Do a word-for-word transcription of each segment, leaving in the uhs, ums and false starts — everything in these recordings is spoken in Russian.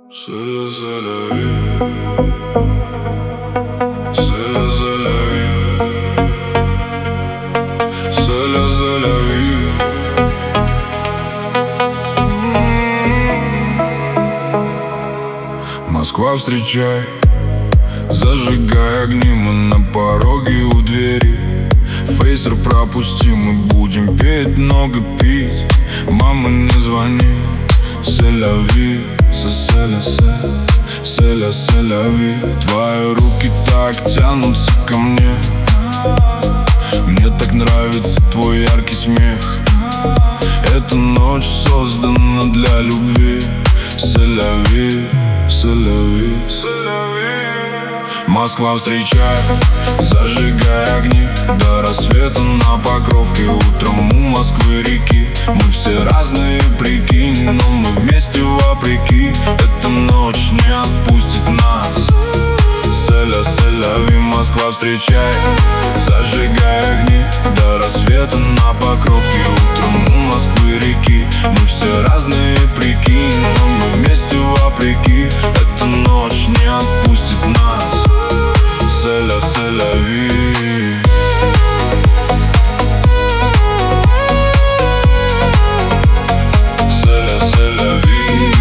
C'est la, c'est la vie. C'est la, c'est la vie. C'est la, c'est la vie. Москва, встречай, зажигай огни, мы на пороге у двери. Фейсер пропусти, мы будем петь, много пить. Мама, не звони. C'est la vie, c'est c'est la c'est, c'est la c'est la vie. Твои руки так тянутся ко мне. Мне так нравится твой яркий смех. Эта ночь создана для любви. C'est la vie, c'est la vie. Москва, встречай, зажигай огни. До рассвета на Покровке, утром у Москвы реки. Мы все разные, прикинь, но мы вместе вопреки. Эта ночь не отпустит нас. C'est la, c'est la vie. Москва, встречай, зажигай огни. До рассвета на Покровке, утром у Москвы реки. Мы все разные, прикинь, но мы вместе вопреки. Эта ночь не отпустит нас. C'est la, c'est la vie. C'est la, c'est la vie.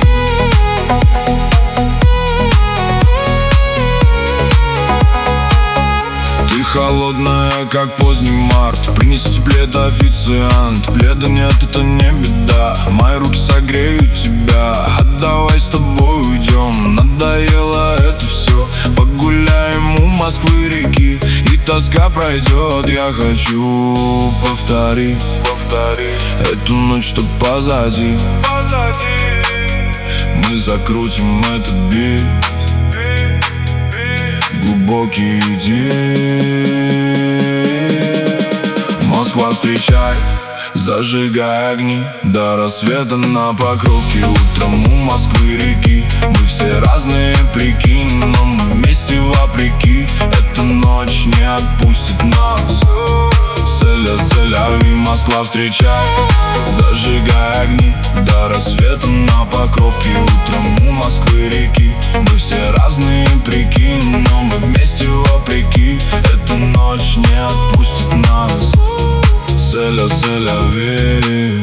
Ты холодная, как поздний март. Принеси плед, официант. Пледа нет, это не беда. Мои руки согреют тебя. А давай с тобой уйдем. Надоело это все. Погуляем у Москвы реки, и тоска пройдет. Я хочу повторить, повторить эту ночь, что позади. Мы закрутим этот бит в глубокий день. Москва, встречай, зажигай огни. До рассвета на Покровке, утром у Москвы реки. Мы все разные, прикинь, но мы вместе вопреки. Эта ночь не отпустит нас. C'est la, c'est la vie. Москва, встречай, зажигай огни. До рассвета на Покровке, утром у Москвы реки. Мы все разные, прикинь, но мы вместе вопреки. Эта ночь не отпустит нас. C'est la, c'est la vie.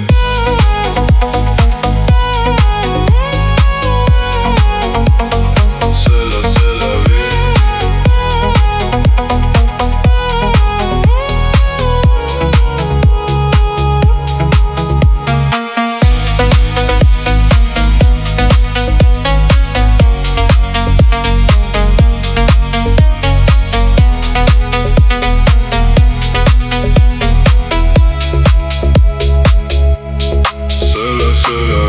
C'est la, c'est la